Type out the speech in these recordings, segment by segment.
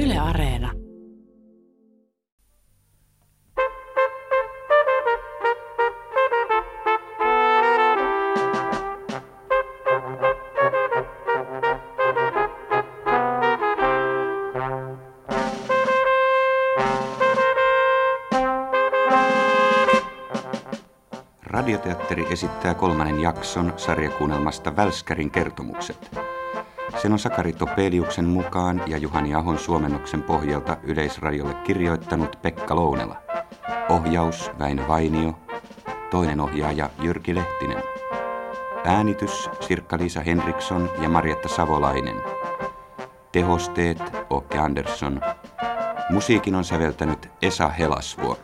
Yle Areena. Radioteatteri esittää 3. jakson sarjakuunnelmasta Välskärin kertomukset. Sen on Sakari Topeliuksen mukaan ja Juhani Ahon suomennoksen pohjalta Yleisradiolle kirjoittanut Pekka Lounela. Ohjaus Väinö Vainio. Toinen ohjaaja Jyrki Lehtinen. Äänitys Sirkka-Liisa Henriksson ja Marjatta Savolainen. Tehosteet Åke Andersson. Musiikin on säveltänyt Esa Helasvuo.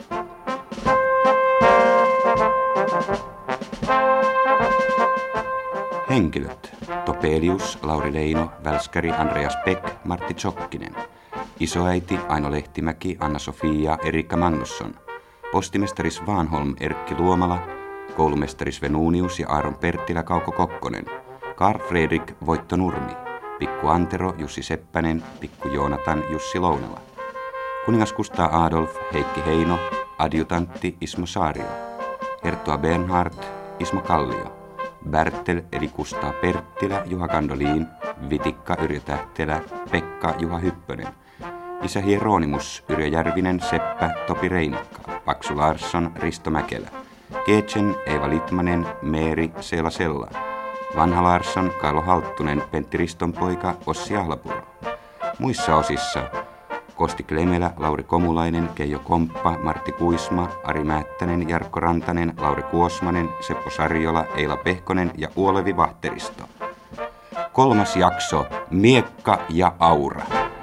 Henkilöt. Topelius, Lauri Leino, Välskäri, Andreas Beck, Martti Tsokkinen. Isoäiti, Aino Lehtimäki, Anna-Sofia, Erikka Magnusson. Postimestari Svanholm, Erkki Luomala. Koulumestari Svenunius ja Aaron Perttilä, Kauko Kokkonen. Karl Fredrik, Voitto Nurmi. Pikku Antero, Jussi Seppänen. Pikku Joonatan, Jussi Lounela. Kuningas Kustaa Adolf, Heikki Heino. Adjutantti, Ismo Saario. Herttua Bernhard, Ismo Kallio. Bertel eli Kustaa Perttilä, Juha Gandolin, Vitikka Yrjö Tähtelä, Pekka Juha Hyppönen. Isä Hieronimus, Yrjö Järvinen, Seppä, Topi Reinakka, Paksu Larsson, Risto Mäkelä. Keetchen, Eeva Litmanen, Meeri, Seela Sella. Vanha Larsson, Kailo Halttunen, Pentti Ristonpoika, Ossi Ahlapuro. Muissa osissa Kosti Klemelä, Lauri Komulainen, Keijo Komppa, Martti Kuisma, Ari Määttänen, Jarkko Rantanen, Lauri Kuosmanen, Seppo Sarjola, Eila Pehkonen ja Uolevi Vahteristo. 3. jakso, Miekka ja Aura.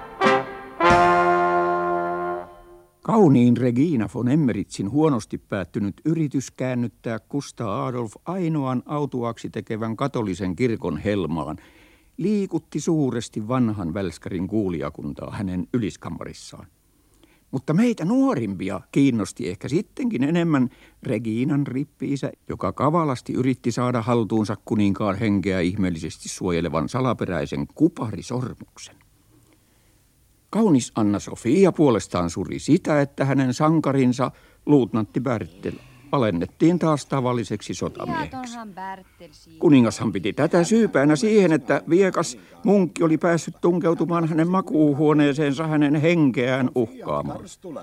Kauniin Regina von Emmeritzin huonosti päättynyt yritys käännyttää Kustaa Adolf ainoan autuaaksi tekevän katolisen kirkon helmaan liikutti suuresti vanhan Välskärin kuulijakuntaa hänen yliskammarissaan. Mutta meitä nuorimpia kiinnosti ehkä sittenkin enemmän Reginan rippi-isä, joka kavalasti yritti saada haltuunsa kuninkaan henkeä ihmeellisesti suojelevan salaperäisen kuparisormuksen. Kaunis Anna-Sofia puolestaan suri sitä, että hänen sankarinsa, luutnantti Bertel, alennettiin taas tavalliseksi sotamieheksi. Kuningashan piti tätä syypäänä siihen, että viekas munkki oli päässyt tunkeutumaan hänen makuuhuoneeseensa hänen henkeään uhkaamaan.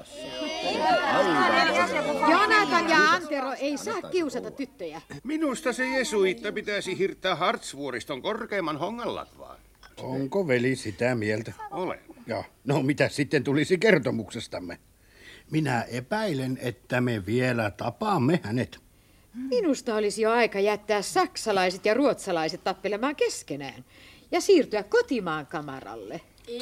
Jonatan ja Antero ei saa kiusata tyttöjä. Minusta se jesuitta pitäisi hirttää Hartsvuoriston korkeimman honganlatvaan. Onko veli sitä mieltä? Olen. Ja, no mitä sitten tulisi kertomuksestamme? Minä epäilen, että me vielä tapaamme hänet. Minusta olisi jo aika jättää saksalaiset ja ruotsalaiset tappelemaan keskenään ja siirtyä kotimaan kamaralle.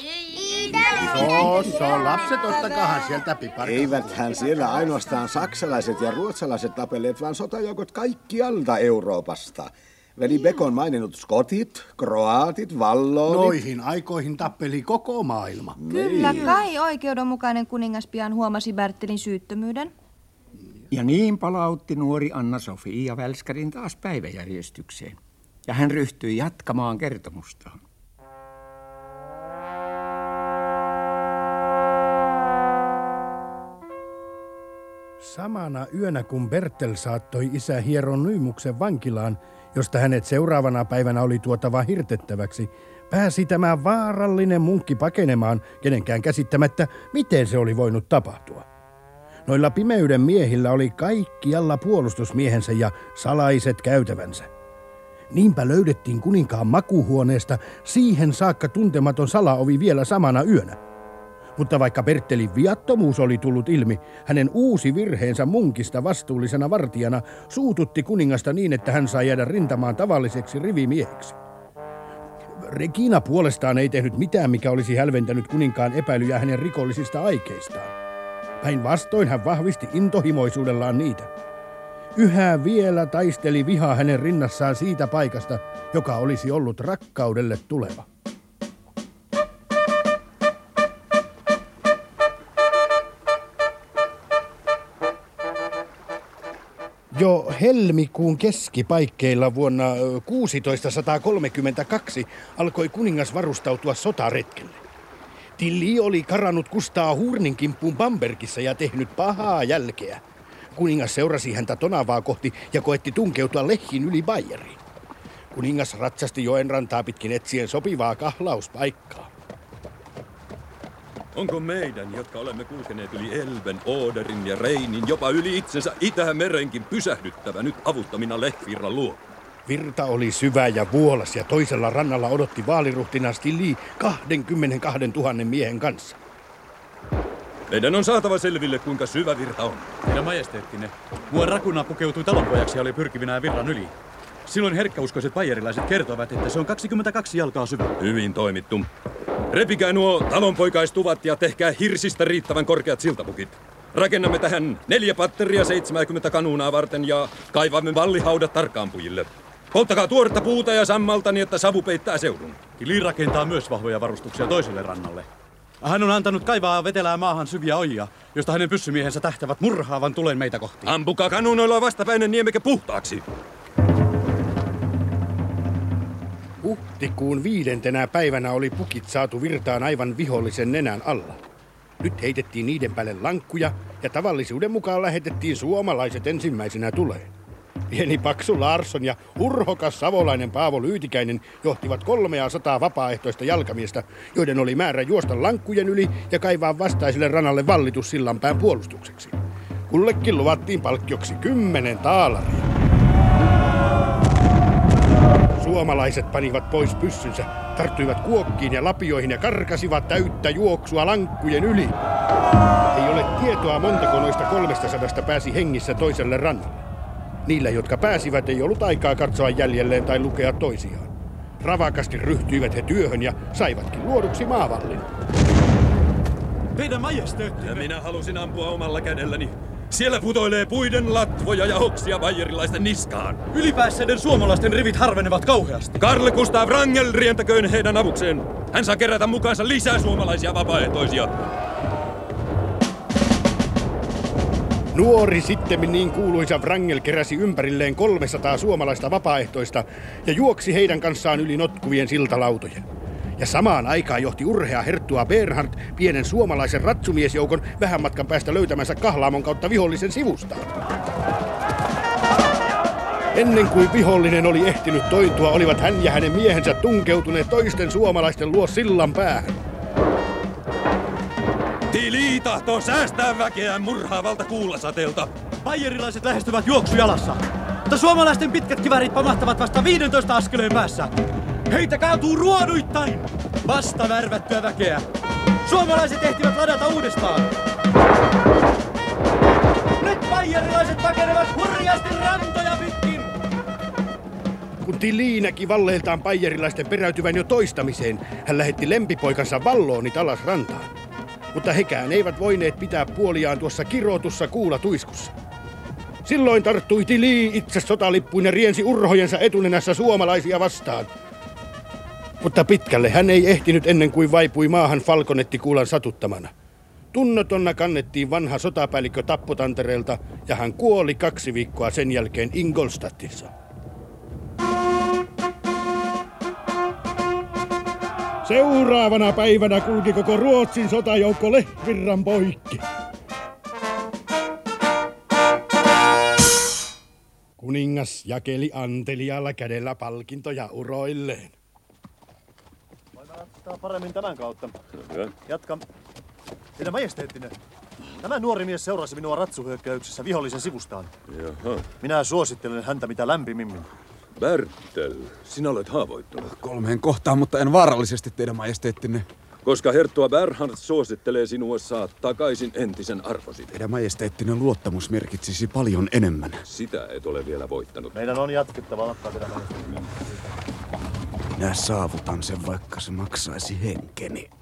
Lapset, ottakaahan sieltä piparkaa. Eiväthän siellä ainoastaan saksalaiset ja ruotsalaiset tapelleet, vaan sotajoukot kaikkialta Euroopasta. Veli Beck on maininnut skotit, kroaatit, vallonit. Noihin aikoihin tappeli koko maailma. Kyllä kai oikeudenmukainen kuningas pian huomasi Bertelin syyttömyyden. Ja niin palautti nuori Anna-Sofia Välskärin taas päiväjärjestykseen. Ja hän ryhtyi jatkamaan kertomustaan. Samana yönä, kun Bertel saattoi isä Hieronymuksen vankilaan, josta hänet seuraavana päivänä oli tuotava hirtettäväksi, pääsi tämä vaarallinen munkki pakenemaan, kenenkään käsittämättä, miten se oli voinut tapahtua. Noilla pimeyden miehillä oli kaikkialla puolustusmiehensä ja salaiset käytävänsä. Niinpä löydettiin kuninkaan makuuhuoneesta siihen saakka tuntematon salaovi vielä samana yönä. Mutta vaikka Bertelin viattomuus oli tullut ilmi, hänen uusi virheensä munkista vastuullisena vartijana suututti kuningasta niin, että hän sai jäädä rintamaan tavalliseksi rivimieheksi. Regina puolestaan ei tehnyt mitään, mikä olisi hälventänyt kuninkaan epäilyjä hänen rikollisista aikeistaan. Päinvastoin hän vahvisti intohimoisuudellaan niitä. Yhä vielä taisteli viha hänen rinnassaan siitä paikasta, joka olisi ollut rakkaudelle tuleva. Jo helmikuun keskipaikkeilla vuonna 1632 alkoi kuningas varustautua sotaretkelle. Tilly oli karannut Kustaa Hurnin kimppuun Bambergissa ja tehnyt pahaa jälkeä. Kuningas seurasi häntä Tonavaa kohti ja koetti tunkeutua Lechin yli Bayeriin. Kuningas ratsasti joen rantaa pitkin etsien sopivaa kahlauspaikkaa. Onko meidän, jotka olemme kulkeneet yli Elben, Oderin ja Reinin, jopa yli itsensä Itämerenkin pysähdyttävä nyt avuttamina Lechvirran luo? Virta oli syvä ja vuolas ja toisella rannalla odotti vaaliruhtinas Tilly 22 000 miehen kanssa. Meidän on saatava selville, kuinka syvä virta on. Teidän majesteettinne, Vuon Rakuna pukeutui talonpojaksi ja oli pyrkivinään virran yli. Silloin herkkäuskoiset bayerilaiset kertoivat, että se on 22 jalkaa syvä. Hyvin toimittu. Repikää nuo talonpoikaistuvat ja tehkää hirsistä riittävän korkeat siltapukit. Rakennamme tähän 4 patteria 70 kanuunaa varten ja kaivamme vallihaudat tarkkaanpujille. Polttakaa tuoretta puuta ja sammalta niin, että savu peittää seudun. Tilly rakentaa myös vahvoja varustuksia toiselle rannalle. Hän on antanut kaivaa vetelää maahan syviä ojia, josta hänen pyssymiehensä tähtävät murhaavan tulen meitä kohti. Ampukaa kanuunoilla vastapäinen niemekä puhtaaksi. Huhtikuun 5. päivänä oli pukit saatu virtaan aivan vihollisen nenän alla. Nyt heitettiin niiden päälle lankkuja ja tavallisuuden mukaan lähetettiin suomalaiset ensimmäisenä tuleen. Pieni paksu Larsson ja urhokas savolainen Paavo Lyytikäinen johtivat 300 vapaaehtoista jalkamiestä, joiden oli määrä juosta lankkujen yli ja kaivaa vastaiselle ranalle vallitus sillanpään puolustukseksi. Kullekin luvattiin palkkioksi 10 taalaria. Suomalaiset panivat pois pyssynsä, tarttuivat kuokkiin ja lapioihin ja karkasivat täyttä juoksua lankkujen yli. Ei ole tietoa, montako noista 300 pääsi hengissä toiselle rannalle. Niillä, jotka pääsivät, ei ollut aikaa katsoa jäljelleen tai lukea toisiaan. Ravakasti ryhtyivät he työhön ja saivatkin luoduksi maavallin. Teidän majesteettinne! Ja minä halusin ampua omalla kädelläni. Siellä putoilee puiden latvoja ja oksia bayerilaisten niskaan. Ylipäässeiden suomalaisten rivit harvenevat kauheasti. Karl Gustav Wrangel rientäköön heidän avukseen. Hän saa kerätä mukaansa lisää suomalaisia vapaaehtoisia. Nuori sittemmin niin kuuluisa Wrangel keräsi ympärilleen 300 suomalaista vapaaehtoista ja juoksi heidän kanssaan yli notkuvien siltalautojen. Ja samaan aikaan johti urhea herttua Bernhard pienen suomalaisen ratsumiesjoukon vähän matkan päästä löytämänsä kahlaamon kautta vihollisen sivustaan. Ennen kuin vihollinen oli ehtinyt tointua, olivat hän ja hänen miehensä tunkeutuneet toisten suomalaisten luo sillan päähän. Tilly tahtoo säästää väkeään murhaavalta kuulasateelta. Bayerilaiset lähestyvät juoksujalassa, mutta suomalaisten pitkät kiväärit pamahtavat vasta 15 askeleen päässä. Heitä kaatuu ruoduittain! Vasta värvättyä väkeä. Suomalaiset ehtivät ladata uudestaan. Nyt bayerilaiset pakenevat hurjaasti rantoja pitkin. Kun Tilly näki valleiltaan bayerilaisten peräytyvän jo toistamiseen, hän lähetti lempipoikansa Valloonit alas rantaan. Mutta hekään eivät voineet pitää puoliaan tuossa kirotussa kuulatuiskussa. Silloin tarttui Tilly itse sotalippuun ja riensi urhojensa etunenässä suomalaisia vastaan. Mutta pitkälle hän ei ehtinyt ennen kuin vaipui maahan falkonettikuulan satuttamana. Tunnotonna kannettiin vanha sotapäällikkö tappotantereelta ja hän kuoli 2 viikkoa sen jälkeen Ingolstadtissa. Seuraavana päivänä kulki koko Ruotsin sotajoukko Lechvirran poikki. Kuningas jakeli anteliaalla kädellä palkintoja uroilleen. Tämä paremmin tämän kautta. Hyvä. Jatka. Teidän majesteettinen. Tämä nuori mies seurasi minua ratsuhyökkäyksessä vihollisen sivustaan. Jaha. Minä suosittelen häntä mitä lämpimimmin. Bertel, sinä olet haavoittunut. 3 kohtaan, mutta en vaarallisesti, teidän majesteettinne. Koska herttua Bernhard suosittelee sinua, saat takaisin entisen arvosi. Teidän majesteettinen luottamus merkitsisi paljon enemmän. Sitä et ole vielä voittanut. Meidän on jatkettava ottaa teidän majesteettinen. Minä saavutan sen, vaikka se maksaisi henkeni.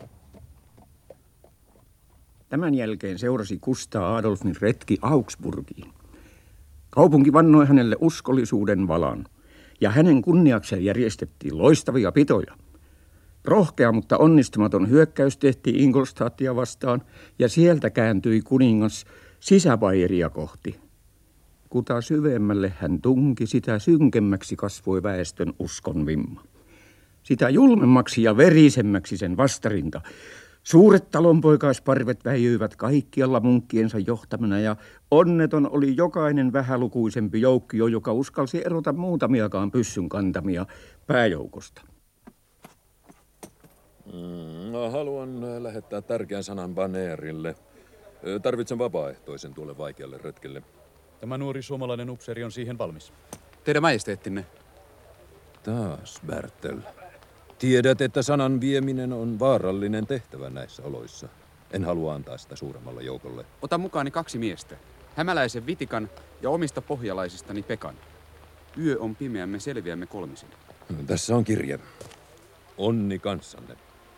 Tämän jälkeen seurasi Kustaa Adolfin retki Augsburgiin. Kaupunki vannoi hänelle uskollisuuden valan, ja hänen kunniakseen järjestettiin loistavia pitoja. Rohkea, mutta onnistumaton hyökkäys tehtiin Ingolstadtia vastaan, ja sieltä kääntyi kuningas sisäbayeria kohti. Kuta syvemmälle hän tunki, sitä synkemmäksi kasvoi väestön uskonvimma. Sitä julmemmaksi ja verisemmäksi sen vastarinta. Suuret talonpoikaisparvet väijyivät kaikkialla munkkiensa johtamana ja onneton oli jokainen vähälukuisempi joukkio, joka uskalsi erota muutamiakaan pyssyn kantamia pääjoukosta. Haluan lähettää tärkeän sanan Baneerille. Tarvitsen vapaaehtoisen tuolle vaikealle retkelle. Tämä nuori suomalainen upseeri on siihen valmis. Teidän majesteettinne. Taas, Bertel. Tiedät, että sanan vieminen on vaarallinen tehtävä näissä oloissa. En halua antaa sitä suuremmalle joukolle. Ota mukaani 2 miestä. Hämäläisen Vitikan ja omista pohjalaisistani Pekan. Yö on pimeä, me selviämme 3. Tässä on kirje. Onni kanssanne.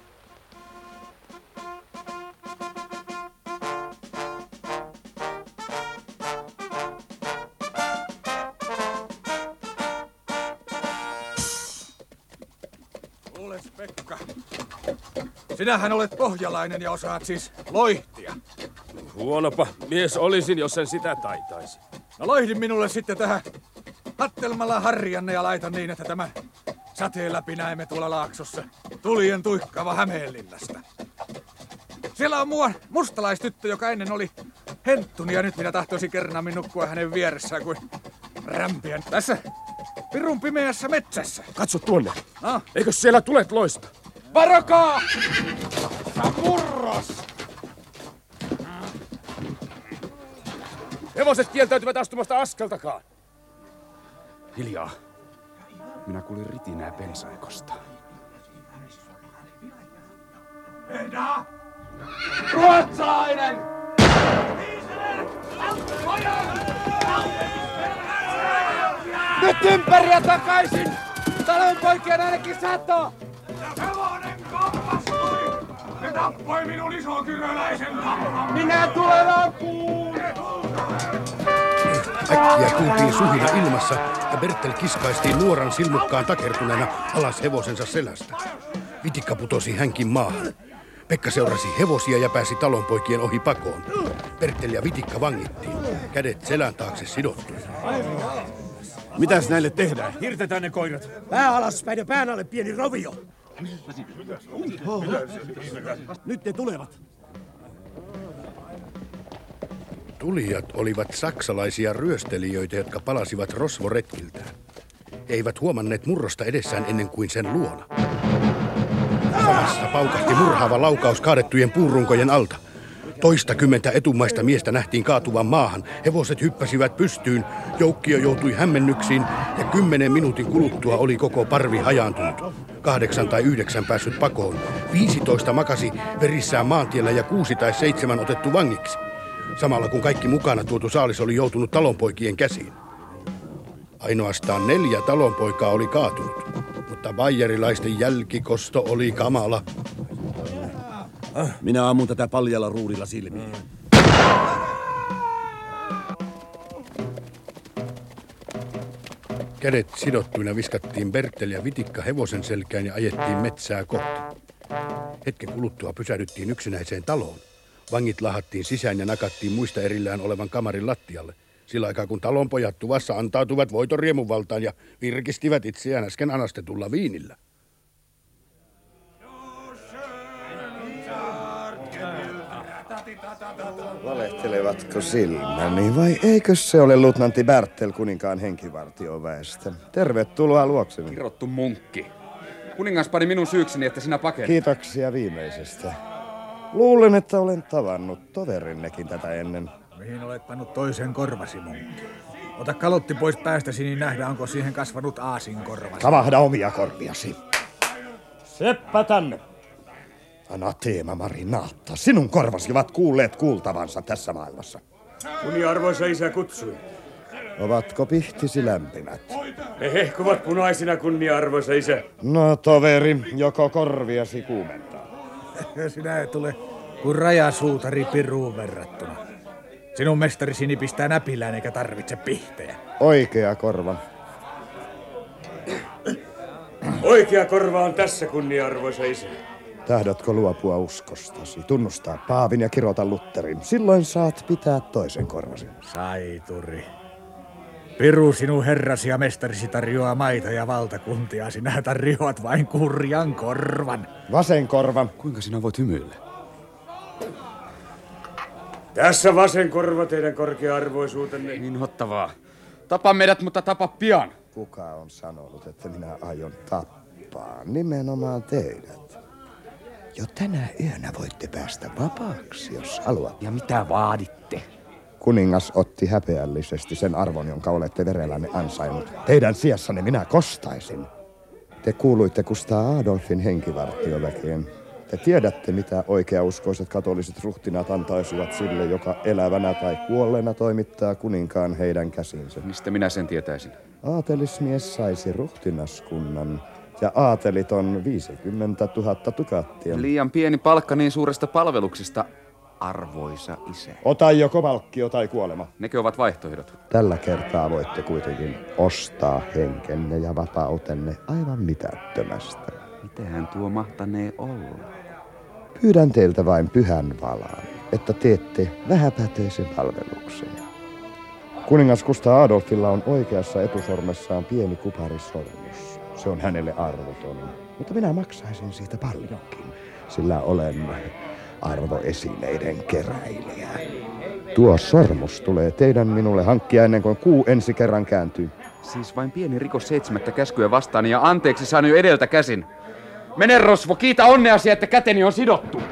Kuules, Pekka. Sinähän olet pohjalainen ja osaat siis loihtia. Huonopa mies olisin, jos en sitä taitaisi. No loihdin minulle sitten tähän hattelmalla harjanne ja laitan niin, että tämä sateen läpi näemme tuolla laaksossa tulien tuikkava Hämeenlinnasta. Siellä on muuan mustalaistyttö, joka ennen oli henttuni ja nyt minä tahtoisin kernaammin nukkua hänen vieressään kuin rämpiän. Tässä pirun pimeässä metsässä. Katso tuonne. No? Eikö siellä tulet loista? Varokaa! Murros! Hevoset kieltäytyvät astumasta askeltakaan. Hiljaa. Minä kuulin ritinää pensaikosta. Eda! Ruotsalainen! Nyt ympäriä takaisin! Talonpoikien ainakin sato! Hevonen kampastui! Ne tappoi minun isokyröläisen kauhan! Minä tulevan kuun! Äkkiä kuultiin suhina ilmassa ja Bertel kiskaistiin nuoran silmukkaan takertuneena alas hevosensa selästä. Vitikka putosi hänkin maahan. Pekka seurasi hevosia ja pääsi talonpoikien ohi pakoon. Bertel ja Vitikka vangittiin, kädet selän taakse sidottu. Mitäs näille tehdään? Hirtetään ne koirat. Pää alaspäin ja pään alle pieni rovio. Nyt ne tulevat. Tulijat olivat saksalaisia ryöstelijöitä, jotka palasivat rosvoretkiltään. He eivät huomanneet murrosta edessään ennen kuin sen luona. Samassa paukahti murhaava laukaus kaadettujen puurunkojen alta. 20 etumaista miestä nähtiin kaatuvan maahan. Hevoset hyppäsivät pystyyn, joukkio joutui hämmennyksiin ja 10 minuutin kuluttua oli koko parvi hajaantunut. 8 tai 9 päässyt pakoon. 15 makasi verissään maantiellä ja 6 tai 7 otettu vangiksi. Samalla kun kaikki mukana tuotu saalis oli joutunut talonpoikien käsiin. Ainoastaan 4 talonpoikaa oli kaatunut, mutta baijerilaisten jälkikosto oli kamala. Minä ammun tätä paljalla ruudilla silmiin. Kädet sidottuina viskattiin Bertel ja Vitikka hevosen selkään ja ajettiin metsää kohti. Hetken kuluttua pysähdyttiin yksinäiseen taloon. Vangit lahattiin sisään ja nakattiin muista erillään olevan kamarin lattialle. Sillä aikaa kun talonpojat tuvassa antautuvat voitoriemun valtaan ja virkistivät itseään äsken anastetulla viinillä. Valehtelevatko silmäni vai eikö se ole luutnantti Bertel kuninkaan henkivartioväestä? Tervetuloa luokseni. Kirottu munkki. Kuningas pani minun syykseni, että sinä pakenit. Kiitoksia viimeisestä. Luulen, että olen tavannut toverinnekin tätä ennen. Mihin olet pannut toisen korvasi, munkki? Ota kalotti pois päästäsi, niin nähdään, onko siihen kasvanut aasinkorvasi. Kavahda omia korviasi. Seppä tänne. Anateema Marinata, sinun korvasi ovat kuulleet kuultavansa tässä maailmassa. Kunnia-arvoisa isä kutsui. Ovatko pihtisi lämpimät? He hehkuvat punaisina, kunnia-arvoisa isä. No toveri, joko korviasi kuumentaa? Sinä et tule kuin rajasuutari piruun verrattuna. Sinun mestarisi nipistää näpillään eikä tarvitse pihtejä. Oikea korva. Oikea korva on tässä, kunnia-arvoisa isä. Tahdotko luopua uskostasi, tunnustaa paavin ja kirota Lutherin? Silloin saat pitää toisen korvasi. Saituri. Piru sinun herrasi ja mestarisi tarjoaa maita ja valtakuntia. Sinä tarjoat vain kurjan korvan. Vasen korva. Kuinka sinä voit hymyillä? Tässä vasen korva teidän korkea-arvoisuutenne. Inhottavaa. Tapa meidät, mutta tapa pian. Kuka on sanonut, että minä aion tappaa? Nimenomaan teidät. Jo tänä yönä voitte päästä vapaaksi, jos haluat. Ja mitä vaaditte? Kuningas otti häpeällisesti sen arvon, jonka olette verellänne ansainnut. Teidän sijassanne minä kostaisin. Te kuuluitte Kustaa Adolfin henkivartioväkeen. Te tiedätte, mitä oikeauskoiset katoliset ruhtinaat antaisivat sille, joka elävänä tai kuolleena toimittaa kuninkaan heidän käsinsä. Mistä minä sen tietäisin? Aatelismies saisi ruhtinaskunnan ja aateliton 50 000 tukattia. Liian pieni palkka niin suuresta palveluksesta, arvoisa isä. Ota joko palkkio tai kuolema. Nekö ovat vaihtoehdot? Tällä kertaa voitte kuitenkin ostaa henkenne ja vapautenne aivan mitättömästä. Mitähän tuo mahtanee olla? Pyydän teiltä vain pyhän valan, että teette vähäpätöisen palveluksen. Kuningas Kustaa Adolfilla on oikeassa etusormessaan pieni kuparisormus. Se on hänelle arvoton, mutta minä maksaisin siitä paljonkin, sillä olen arvoesineiden keräilijä. Tuo sormus tulee teidän minulle hankkia ennen kuin kuu ensi kerran kääntyy. Siis vain pieni rikos 7 käskyä vastaan ja anteeksi saan jo edeltä käsin. Mene rosvo, kiitä onneasi, että käteni on sidottu.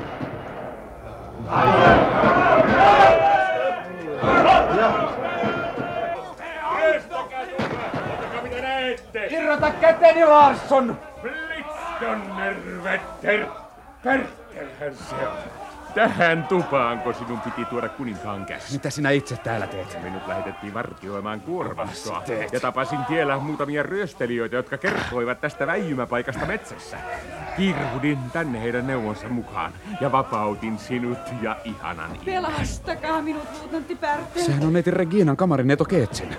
Irrota käteni, Larsson! Blitzdonnerwetter! Pertelhän se on. Tähän tupaanko sinun piti tuoda kuninkaan käsi? Mitä sinä itse täällä teet? Minut lähetettiin vartioimaan kuormistoa. Ja tapasin tiellä muutamia ryöstelijöitä, jotka kertoivat tästä väijymäpaikasta metsässä. Kiiruhdin tänne heidän neuvonsa mukaan ja vapautin sinut ja ihanan ihmisen. Pelastakaa minut, luutnantti Bertel. Sehän on neiti Reginan kamarin neto Keetsin.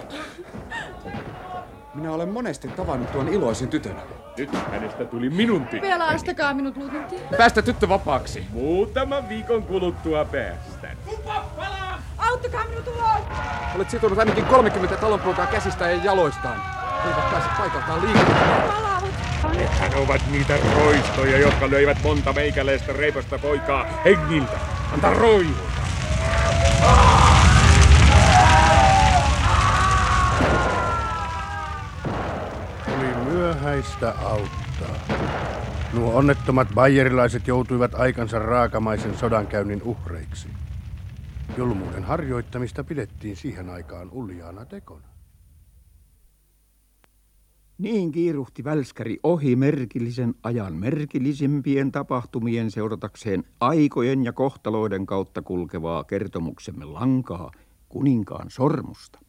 Minä olen monesti tavannut tuon iloisen tytön. Nyt hänestä tuli minun tyttö. Pelastakaa minut, luutnantti. Päästä tyttö vapaaksi. Muutaman viikon kuluttua päästän. Auttakaa minut ulos! Olet sitonut ainakin 30 talonpoikaa käsistään ja jaloistaan. He eivät pääse paikaltaan liikkeelle. Nehän ovat niitä roistoja, jotka löivät monta meikäläistä reipasta poikaa hengiltä. Anta roihuta! Oli myöhäistä auttaa. Nuo onnettomat bayerilaiset joutuivat aikansa raakamaisen sodankäynnin uhreiksi. Julmuuden harjoittamista pidettiin siihen aikaan uljaana tekona. Niin kiiruhti välskäri ohi merkillisen ajan merkillisimpien tapahtumien seuratakseen aikojen ja kohtaloiden kautta kulkevaa kertomuksemme lankaa, kuninkaan sormusta.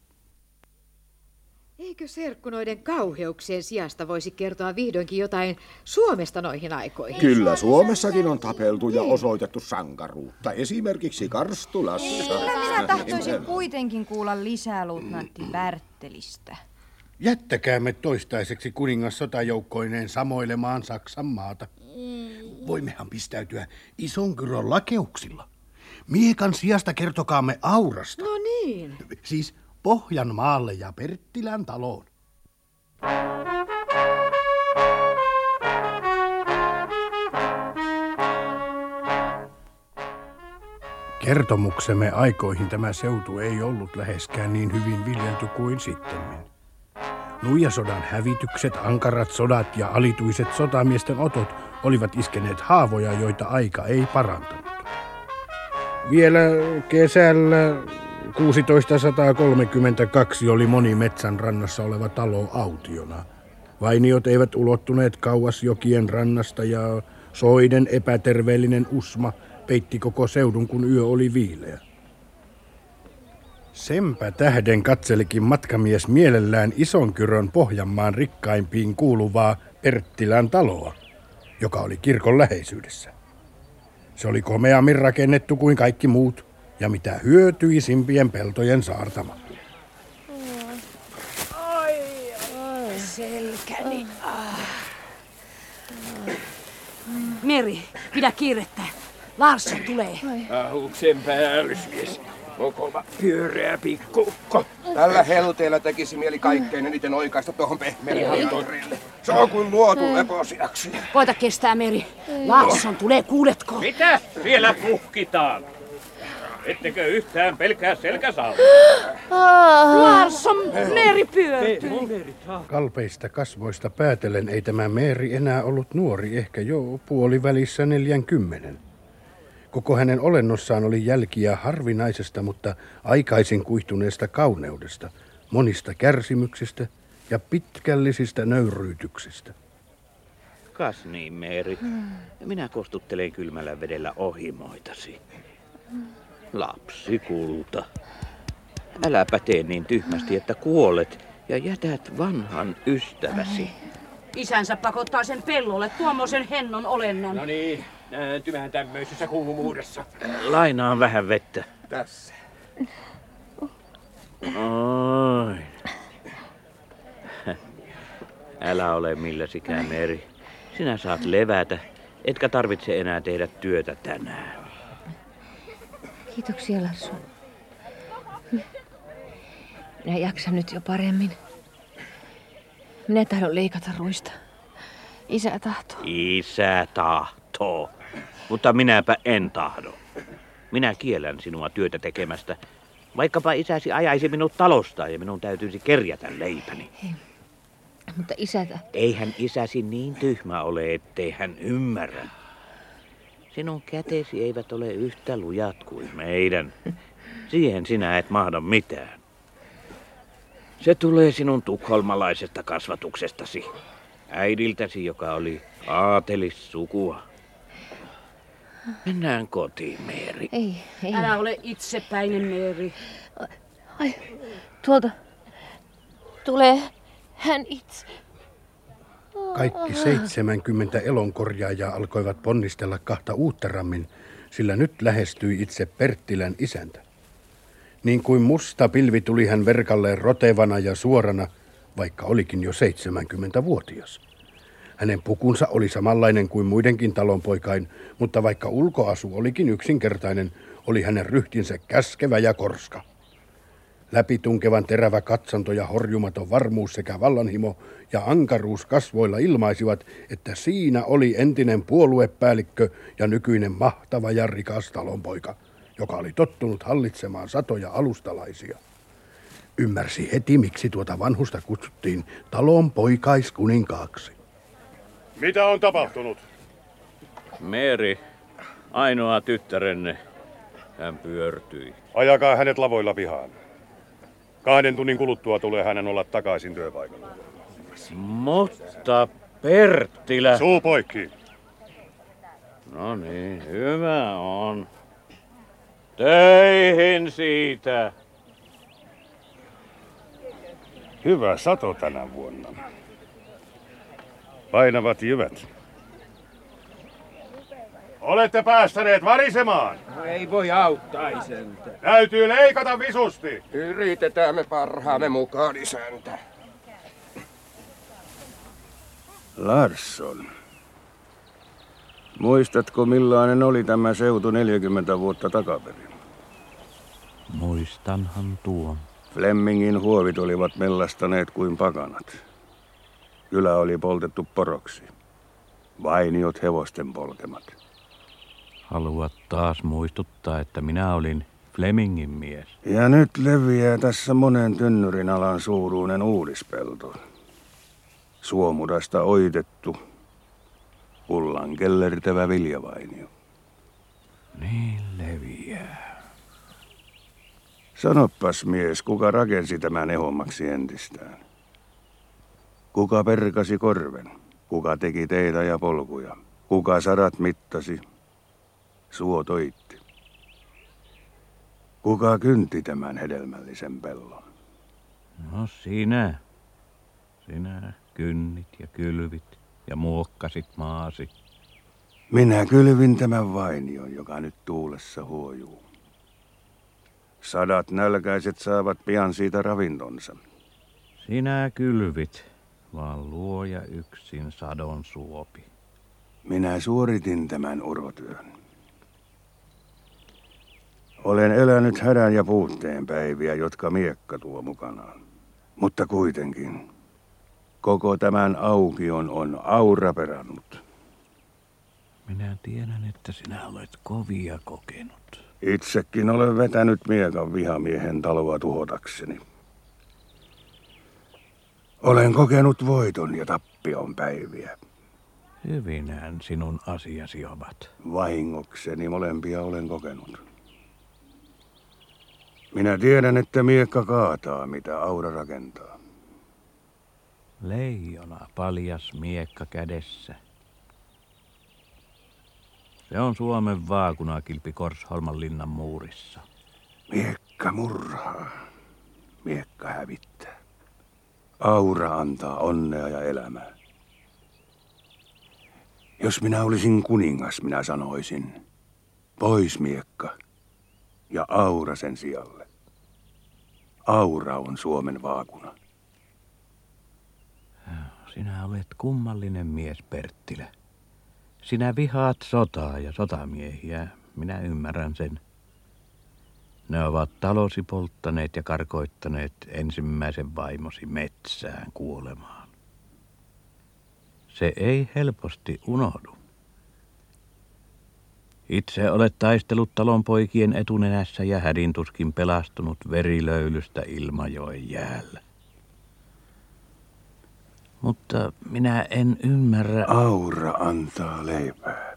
Eikö serkkunoiden kauheuksien sijasta voisi kertoa vihdoinkin jotain Suomesta noihin aikoihin? Kyllä, Suomessakin on tapeltu ja osoitettu sankaruutta, esimerkiksi Karstulassa. Kyllä minä tahtoisin kuitenkin kuulla lisää luutnantti Bertelistä. Jättäkäämme toistaiseksi kuningas sotajoukkoineen samoilemaan Saksan maata. Voimmehan pistäytyä Ison-Kyron lakeuksilla. Miekan sijasta kertokaamme Aurasta. No niin. Siis Pohjanmaalle ja Perttilän taloon. Kertomuksemme aikoihin tämä seutu ei ollut läheskään niin hyvin viljelty kuin sittemmin. Nuijasodan hävitykset, ankarat sodat ja alituiset sotamiesten otot olivat iskeneet haavoja, joita aika ei parantanut. Vielä kesällä 1632 oli moni metsän rannassa oleva talo autiona. Vainiot eivät ulottuneet kauas jokien rannasta ja soiden epäterveellinen usma peitti koko seudun, kun yö oli viileä. Senpä tähden katselikin matkamies mielellään Ison-Kyrön Pohjanmaan rikkaimpiin kuuluvaa Perttilän taloa, joka oli kirkon läheisyydessä. Se oli komeammin rakennettu kuin kaikki muut ja mitä hyötyisimpien peltojen saartama. Selkäni. Meri, pidä kiirettä. Larsson tulee. Ahuksen päällysmies. Mokoma pyöreä pikkukko. Tällä helteellä tekisi mieli kaikkein eniten oikaista tuohon pehmeälle torille. Se on kuin luotu leposiaksi. Koita kestää, Meri. Larsson tulee, kuuletko? Mitä? Vielä puhkitaan. Ettekö yhtään pelkää selkäsaunaa? Larsson, Meeri pyörtyi. Kalpeista kasvoista päätellen ei tämä Meeri enää ollut nuori, ehkä jo puolivälissä 40. Koko hänen olennossaan oli jälkiä harvinaisesta, mutta aikaisin kuihtuneesta kauneudesta, monista kärsimyksistä ja pitkällisistä nöyryytyksistä. Kas niin, Meeri. Minä kostuttelen kylmällä vedellä ohimoitasi. Lapsi kulta. Äläpä tee niin tyhmästi, että kuolet ja jätät vanhan ystäväsi. Isänsä pakottaa sen pellolle tuommoisen hennon olennon. No niin, näytymään tämmöisessä kuumuudessa. Lainaan vähän vettä. Tässä. Oi. Älä ole milläsikään, Meeri. Sinä saat levätä, etkä tarvitse enää tehdä työtä tänään. Kiitoksia, Larsson. Minä jaksan nyt jo paremmin. Minä tahdon leikata ruista. Isä tahtoo. Isä tahtoo. Mutta minäpä en tahdo. Minä kiellän sinua työtä tekemästä. Vaikkapa isäsi ajaisi minut talosta ja minun täytyisi kerjätä leipäni. Hei. Mutta isätä... Eihän isäsi niin tyhmä ole, ettei hän ymmärrä. Sinun kätesi eivät ole yhtä lujat kuin meidän. Siihen sinä et mahda mitään. Se tulee sinun tukholmalaisesta kasvatuksestasi. Äidiltäsi, joka oli aatelissukua. Mennään kotiin, Meeri. Ei. Älä ole itsepäinen, Meeri. Ai, tuolta tulee hän itse. Kaikki 70 elonkorjaajaa alkoivat ponnistella kahta uutterammin, sillä nyt lähestyi itse Perttilän isäntä. Niin kuin musta pilvi tuli hän verkalleen rotevana ja suorana, vaikka olikin jo 70-vuotias. Hänen pukunsa oli samanlainen kuin muidenkin talonpoikain, mutta vaikka ulkoasu olikin yksinkertainen, oli hänen ryhtinsä käskevä ja korska. Läpitunkevan terävä katsanto ja horjumaton varmuus sekä vallanhimo ja ankaruus kasvoilla ilmaisivat, että siinä oli entinen puoluepäällikkö ja nykyinen mahtava ja rikas talonpoika, joka oli tottunut hallitsemaan satoja alustalaisia. Ymmärsi heti, miksi tuota vanhusta kutsuttiin talonpoikaiskuninkaaksi. Mitä on tapahtunut? Meeri, ainoa tyttärenne, hän pyörtyi. Ajakaa hänet lavoilla pihaan. 2 tunnin kuluttua tulee hänen olla takaisin työpaikalla. Mutta Perttilä... Suu poikki. No niin, hyvä on. Töihin siitä. Hyvä sato tänä vuonna. Painavat jyvät. Olette päästäneet varisemaan. No ei voi auttaa, isäntä. Täytyy leikata visusti. Yritetään me parhaamme mukaan, isäntä. Larsson. Muistatko millainen oli tämä seutu 40 vuotta takaperin? Muistanhan tuon. Flemmingin huovit olivat mellastaneet kuin pakanat. Kylä oli poltettu poroksi. Vainiot hevosten polkemat. Haluat taas muistuttaa, että minä olin Flemingin mies. Ja nyt leviää tässä monen tynnyrin alan suuruinen uudispelto. Suomudasta oitettu, pullan kellertävä viljavainio. Niin leviää. Sanoppas mies, kuka rakensi tämän ehommaksi entistään? Kuka perkasi korven? Kuka teki teitä ja polkuja? Kuka sadat mittasi? Suo toitti. Kuka kynti tämän hedelmällisen pellon? No sinä. Sinä kynnit ja kylvit ja muokkasit maasi. Minä kylvin tämän vainion, joka nyt tuulessa huojuu. 100 nälkäiset saavat pian siitä ravintonsa. Sinä kylvit, vaan luoja yksin sadon suopi. Minä suoritin tämän urotyön. Olen elänyt hädän ja puutteen päiviä, jotka miekka tuo mukanaan. Mutta kuitenkin, koko tämän aukion on aura perannut. Minä tiedän, että sinä olet kovia kokenut. Itsekin olen vetänyt miekan vihamiehen taloa tuhotakseni. Olen kokenut voiton ja tappion päiviä. Hyvinään sinun asiasi ovat. Vahingokseni molempia olen kokenut. Minä tiedän, että miekka kaataa, mitä aura rakentaa. Leijona paljas miekka kädessä. Se on Suomen vaakunakilpi Korsholman linnan muurissa. Miekka murhaa. Miekka hävittää. Aura antaa onnea ja elämää. Jos minä olisin kuningas, minä sanoisin, pois miekka ja aura sen sijalle. Aura on Suomen vaakuna. Sinä olet kummallinen mies, Perttilä. Sinä vihaat sotaa ja sotamiehiä, minä ymmärrän sen. Ne ovat talosi polttaneet ja karkoittaneet ensimmäisen vaimosi metsään kuolemaan. Se ei helposti unohdu. Itse olet taistellut talonpoikien etunenässä ja hädintuskin pelastunut verilöylystä Ilmajoen jäällä. Mutta minä en ymmärrä... Aura antaa leipää.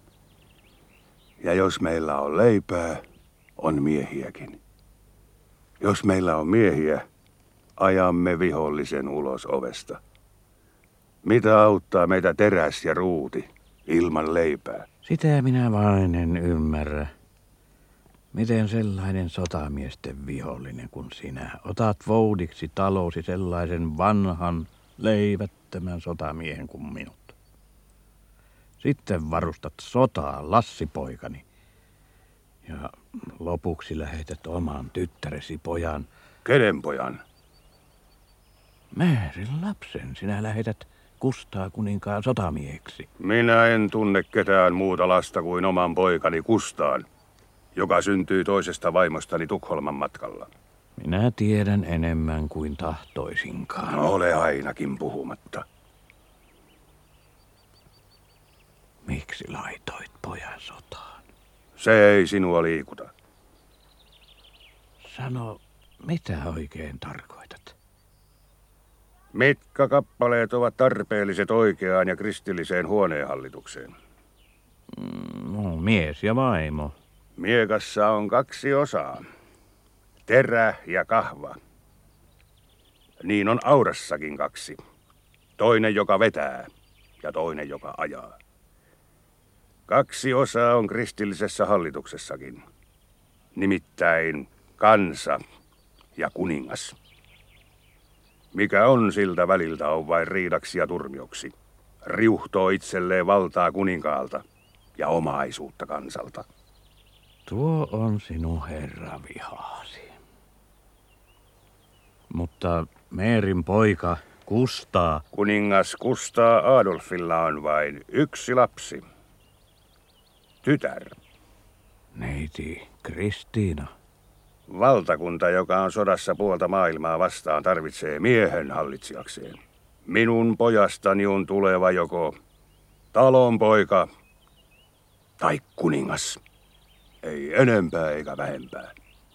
Ja jos meillä on leipää, on miehiäkin. Jos meillä on miehiä, ajamme vihollisen ulos ovesta. Mitä auttaa meitä teräs ja ruuti ilman leipää? Sitä minä vain en ymmärrä. Miten sellainen sotamiesten vihollinen kuin sinä otat voudiksi talosi sellaisen vanhan, leivättömän sotamiehen kuin minut. Sitten varustat sotaa, Lassipoikani. Ja lopuksi lähetät oman tyttäresi pojan. Kenen pojan? Meerin lapsen sinä lähetät Kustaa kuninkaan sotamieheksi. Minä en tunne ketään muuta lasta kuin oman poikani Kustaan, joka syntyi toisesta vaimostani Tukholman matkalla. Minä tiedän enemmän kuin tahtoisinkaan. No, ole ainakin puhumatta. Miksi laitoit pojan sotaan? Se ei sinua liikuta. Sano, mitä oikein tarkoitat? Mitkä kappaleet ovat tarpeelliset oikeaan ja kristilliseen huoneenhallitukseen? No, mies ja vaimo. Miekassa on 2 osaa. Terä ja kahva. Niin on aurassakin 2. Toinen, joka vetää, ja toinen, joka ajaa. 2 osaa on kristillisessä hallituksessakin. Nimittäin kansa ja kuningas. Mikä on siltä väliltä on vain riidaksi ja turmioksi. Riuhtoo itselleen valtaa kuninkaalta ja omaisuutta kansalta. Tuo on sinun herravihaasi. Mutta Meerin poika Kustaa... Kuningas Kustaa Adolfilla on vain 1 lapsi. Tytär. Neiti Kristiina. Valtakunta, joka on sodassa puolta maailmaa vastaan, tarvitsee miehen hallitsijakseen. Minun pojastani on tuleva joko talonpoika tai kuningas. Ei enempää eikä vähempää.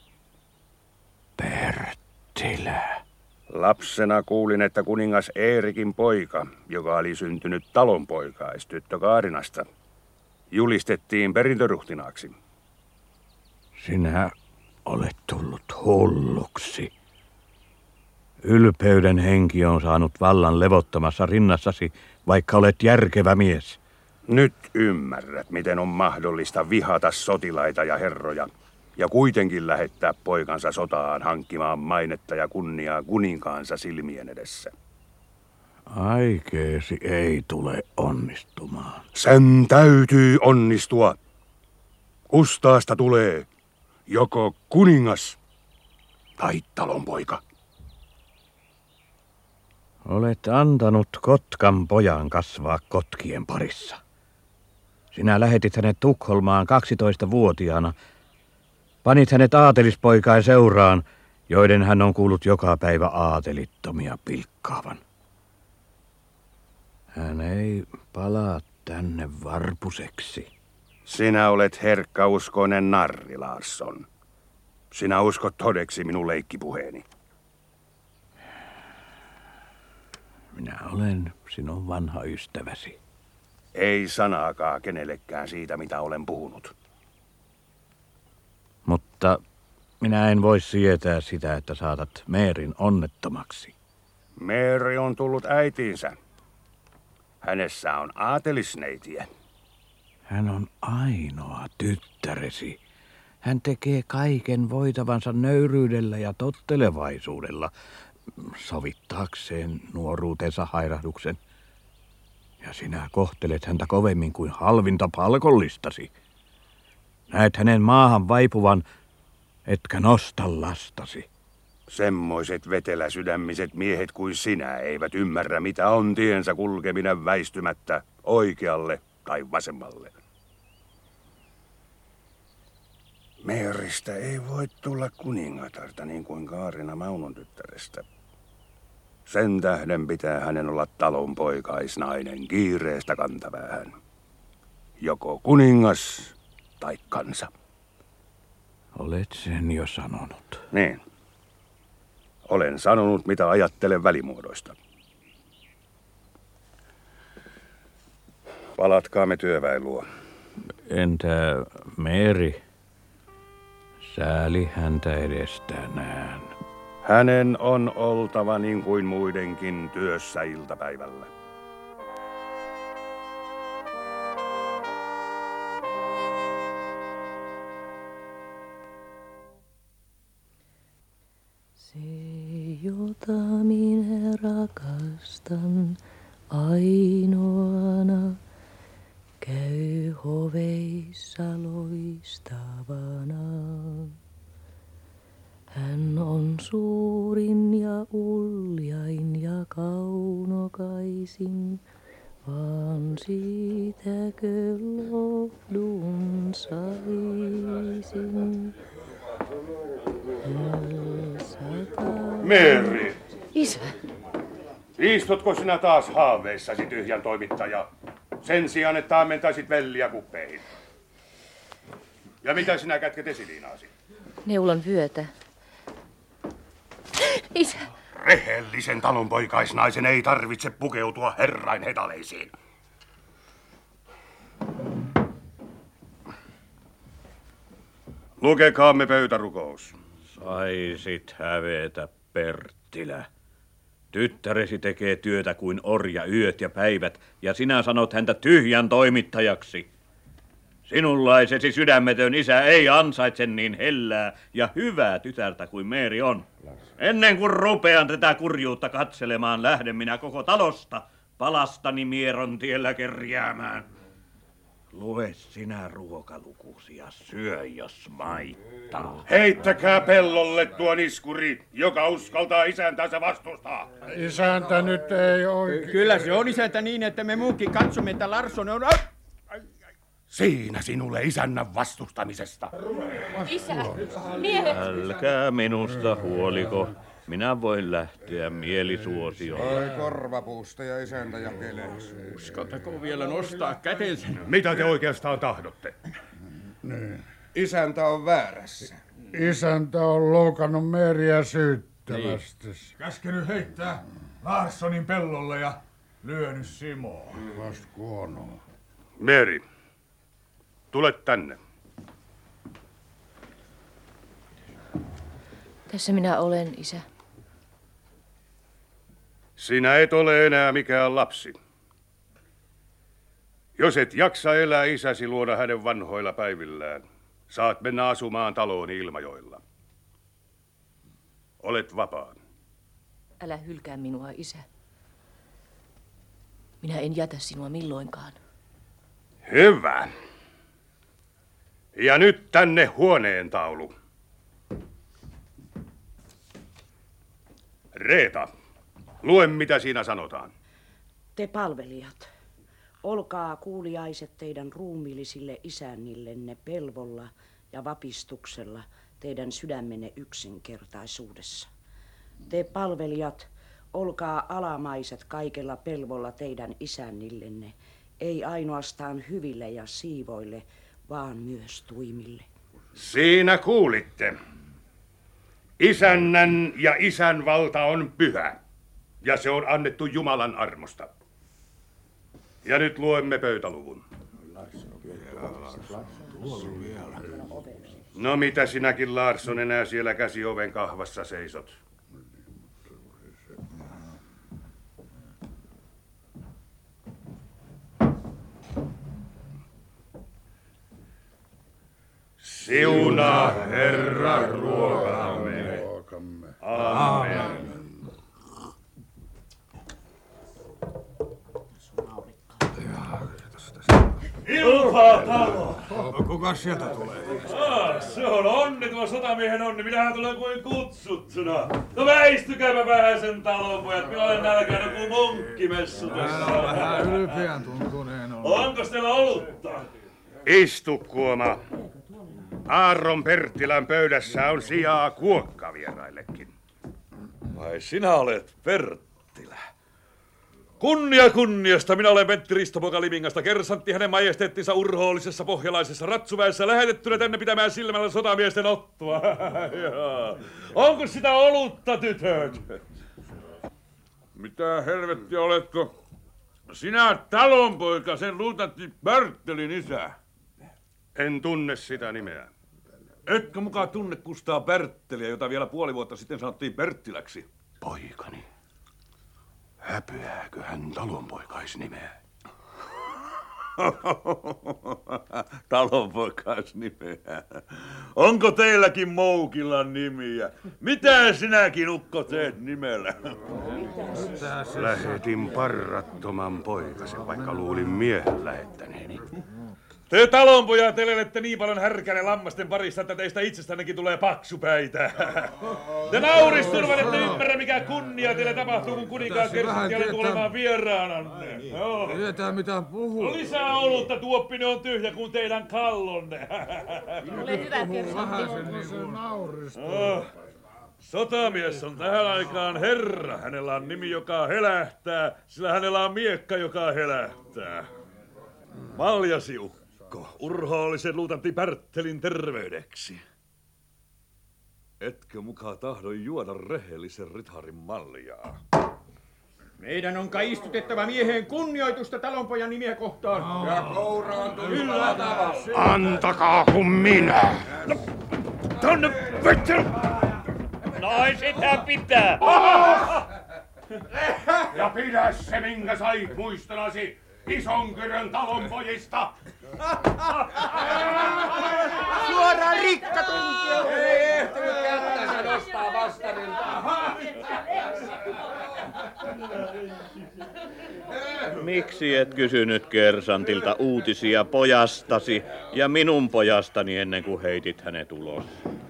Perttilä. Lapsena kuulin, että kuningas Eerikin poika, joka oli syntynyt talonpoikaistyttö Kaarinasta, julistettiin perintöruhtinaaksi. Sinä olet tullut hulluksi. Ylpeyden henki on saanut vallan levottamassa rinnassasi, vaikka olet järkevä mies. Nyt ymmärrät, miten on mahdollista vihata sotilaita ja herroja ja kuitenkin lähettää poikansa sotaan hankkimaan mainetta ja kunniaa kuninkaansa silmien edessä. Aikeesi ei tule onnistumaan. Sen täytyy onnistua. Kustaasta tulee joko kuningas tai talonpoika. Olet antanut Kotkan pojan kasvaa kotkien parissa. Sinä lähetit hänet Tukholmaan 12-vuotiaana. Panit hänet aatelispoikain seuraan, joiden hän on kuullut joka päivä aatelittomia pilkkaavan. Hän ei palaa tänne varpuseksi. Sinä olet herkkauskoinen narri, Larsson. Sinä uskot todeksi minun leikkipuheeni. Minä olen sinun vanha ystäväsi. Ei sanaakaan kenellekään siitä, mitä olen puhunut. Mutta minä en voi sietää sitä, että saatat Meerin onnettomaksi. Meeri on tullut äitiinsä. Hänessä on aatelisneitiä. Hän on ainoa tyttäresi. Hän tekee kaiken voitavansa nöyryydellä ja tottelevaisuudella, sovittaakseen nuoruutensa hairahduksen. Ja sinä kohtelet häntä kovemmin kuin halvinta palkollistasi. Näet hänen maahan vaipuvan, etkä nosta lastasi. Semmoiset veteläsydämiset miehet kuin sinä eivät ymmärrä, mitä on tiensä kulkeminen väistymättä oikealle tai vasemmalle. Meeristä ei voi tulla kuningatarta niin kuin Kaarina Maunon tyttärestä. Sen tähden pitää hänen olla talon poikaisnainen kiireestä kantapäähän. Joko kuningas tai kansa. Olet sen jo sanonut. Niin. Olen sanonut, mitä ajattelen välimuodoista. Palatkaamme työväen luo. Entä Meeri? Sääli häntä edestänään. Hänen on oltava niin kuin muidenkin työssä iltapäivällä. Se, jota minä rakastan ainoana, käy hoveissa loistavana. Hän on suurin ja uljain ja kaunokaisin, vaan siitäkö lohdun saisin. Meeri! Isä! Istutko sinä taas haaveissasi, tyhjän toimittaja? Sen sijaan, että ammentaisit velliä kuppeihin. Ja mitä sinä kätket esiliinaasi? Neulon vyötä. Isä! Rehellisen talonpoikaisnaisen ei tarvitse pukeutua herrain hetaleisiin. Lukekaamme pöytärukous. Saisit hävetä, Perttilä. Tyttäresi tekee työtä kuin orja yöt ja päivät, ja sinä sanot häntä tyhjän toimittajaksi. Sinunlaisesi sydämetön isä ei ansaitse niin hellää ja hyvää tytärtä kuin Meeri on. Ennen kuin rupean tätä kurjuutta katselemaan, lähden minä koko talosta palastani Mieron tiellä kerjäämään. Lue sinä ruokalukusi ja syö, jos maittaa. Heittäkää pellolle tuon iskuri, joka uskaltaa isäntänsä vastustaa. Isäntä nyt ei oikein. Kyllä se on isäntä niin, että me muutkin katsomme, että Larsson on... Siinä sinulle isännän vastustamisesta. Isä! Miehet! Älkää minusta huoliko. Minä voin lähteä mielisuosioon. Oi korvapuusta ja isäntä jakelee. Uskaltako vielä nostaa kätensä? Mitä te oikeastaan tahdotte? Niin. Isäntä on väärässä. Isäntä on loukannut Meeriä syyttävästi. Niin. Käskenyt heittää Larssonin pellolle ja lyönyt Simoa. Vast kuonoa. Meeri, tule tänne. Tässä minä olen, isä. Sinä et ole enää mikään lapsi. Jos et jaksa elää isäsi luona hänen vanhoilla päivillään, saat mennä asumaan talooni Ilmajoilla. Olet vapaa. Älä hylkää minua, isä. Minä en jätä sinua milloinkaan. Hyvä. Ja nyt tänne huoneen taulu. Reeta, lue mitä siinä sanotaan. Te palvelijat, olkaa kuuliaiset teidän ruumiillisille isännillenne pelvolla ja vapistuksella teidän sydämenne yksinkertaisuudessa. Te palvelijat, olkaa alamaiset kaikella pelvolla teidän isännillenne, ei ainoastaan hyville ja siivoille, vaan myös tuimille. Siinä kuulitte. Isännän ja isän valta on pyhä, ja se on annettu Jumalan armosta. Ja nyt luemme pöytäluvun. No mitä sinäkin, Larsson, enää siellä käsi oven kahvassa seisot? Siunaa Herra ruokamme. Amen. Iltaa talo! Kuka sieltä tulee? Se on onnituva sotamiehen onni. Minähän tulen kuin kutsuttuna. No väistykääpä vähän sen talon pojat. Minä olen nälkäinen kuin munkkimessu tässä. Vähän ylpeän tuntuneen on. Onko teillä olutta? Istu, Kuoma. Aaron Perttilän pöydässä on sijaa kuokkavieraillekin. Vai sinä olet Perttilä? Kunnia kunniasta, minä olen Pentti Ristopoka Limingasta, kersantti hänen majesteettinsa urhoollisessa pohjalaisessa ratsuväessä, lähetettynä tänne pitämään silmällä sotamiesten ottoa. Onko sitä olutta, tytöt? Mitä helvettiä, oletko sinä talonpoika, sen luutantti Bertelin isä? En tunne sitä nimeä. Etkö mukaan tunne Kustaa Bertteliä, jota vielä puoli vuotta sitten sanottiin Perttiläksi? Poikani. Häpeääkö hän talonpoikaisnimeä? Talonpoikaisnimeä. Onko teilläkin Moukilla nimiä? Mitä sinäkin, ukko, teet nimellä? Lähetin parrattoman poikasen, vaikka luulin miehen lähettäneeni. Te talonpojat elelette niin paljon härkänen lammasten parissa, että teistä itsestännekin tulee paksupäitä. Te nauristurvat, ette ymmärrä, mikä kunnia teille tapahtuu, kun kuninkaan kersantti olen tulemaan vieraananne. Tietää mitä puhuu. Lisää olutta, tuoppinen on tyhjä kuin teidän kallonne. Ole hyvä, kersantti. Sotamies on tähän aikaan herra. Hänellä on nimi, joka helähtää, sillä hänellä on miekka, joka helähtää. Maljasi ukko, urhoollisen luutantti Berttelin terveydeksi. Etkö mukaan tahdo juoda rehellisen ritharin maljaa? Meidän on kai istutettava miehen kunnioitusta talonpojan nimiä kohtaan. Ja koura on tullut palatava. Antakaa kun minä. No, tonne Berttel! Noin sitä pitää. Ja pidä se, minkä sait muistonasi Isonkyrön talonpojista. Suoraan rikkatunkio. Ei ehtinyt kättänsä nostaa vastarintaa. Miksi et kysynyt kersantilta uutisia pojastasi ja minun pojastani ennen kuin heitit hänet ulos?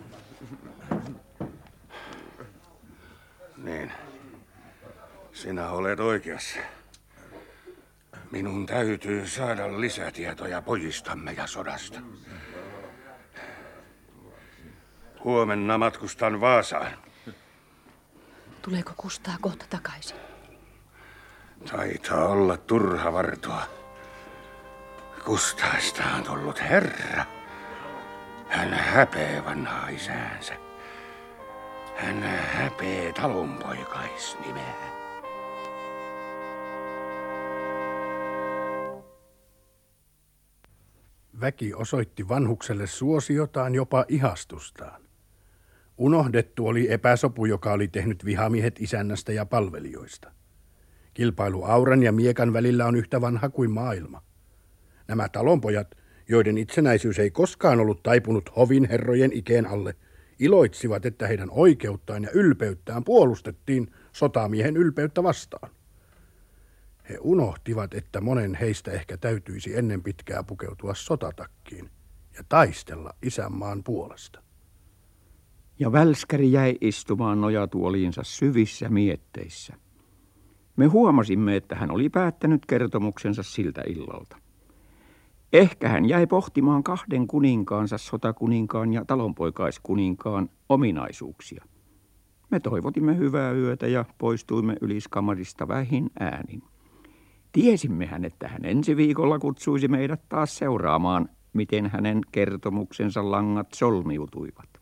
Niin, sinä olet oikeassa. Minun täytyy saada lisätietoja pojistamme ja sodasta. Huomenna matkustan Vaasaan. Tuleeko Kustaa kohta takaisin? Taitaa olla turha vartoa. Kustaista on tullut herra. Hän häpee vanhaa isäänsä. Hän häpee talonpoikaisnimeä. Väki osoitti vanhukselle suosiotaan, jopa ihastustaan. Unohdettu oli epäsopu, joka oli tehnyt vihamiehet isännästä ja palvelijoista. Kilpailu auran ja miekan välillä on yhtä vanha kuin maailma. Nämä talonpojat, joiden itsenäisyys ei koskaan ollut taipunut hovin herrojen ikeen alle, iloitsivat, että heidän oikeuttaan ja ylpeyttään puolustettiin sotamiehen ylpeyttä vastaan. He unohtivat, että monen heistä ehkä täytyisi ennen pitkää pukeutua sotatakkiin ja taistella isänmaan puolesta. Ja välskäri jäi istumaan nojatuoliinsa syvissä mietteissä. Me huomasimme, että hän oli päättänyt kertomuksensa siltä illalta. Ehkä hän jäi pohtimaan kahden kuninkaansa, sotakuninkaan ja talonpoikaiskuninkaan, ominaisuuksia. Me toivotimme hyvää yötä ja poistuimme yliskamarista vähin äänin. Tiesimmehän, että hän ensi viikolla kutsuisi meidät taas seuraamaan miten hänen kertomuksensa langat solmiutuivat.